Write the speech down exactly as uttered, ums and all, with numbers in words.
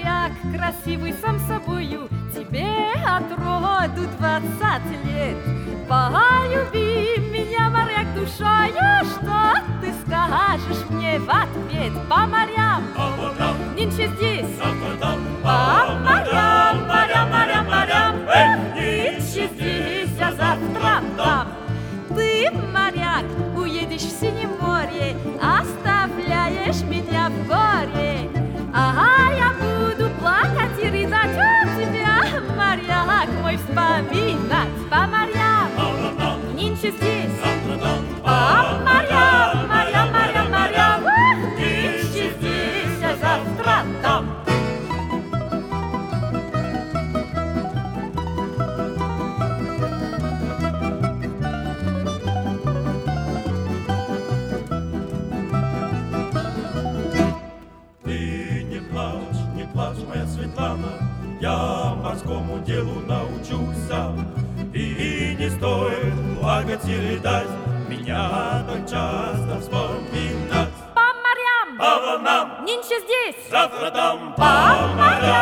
моряк, красивый сам собою, тебе от роду двадцать лет. Полюби меня, моряк, душою, что ты скажешь мне в ответ? По морям, нынче здесь, по морям, морям, морям, морям, нынче здесь, а завтра там. Ты, моряк, уедешь в синее море, оставляешь меня в горе. Ага, я буду плакать и рыдать у тебя, моряк мой, вспоминать по морям. Нынче здесь, по морям, морям, морям, морям, нынче здесь, а завтра там. Моя Светлана, я морскому делу научуся, и не стоит плакать и рыдать, меня так часто вспоминать. По морям, по волнам, нынче здесь, завтра там, по морям.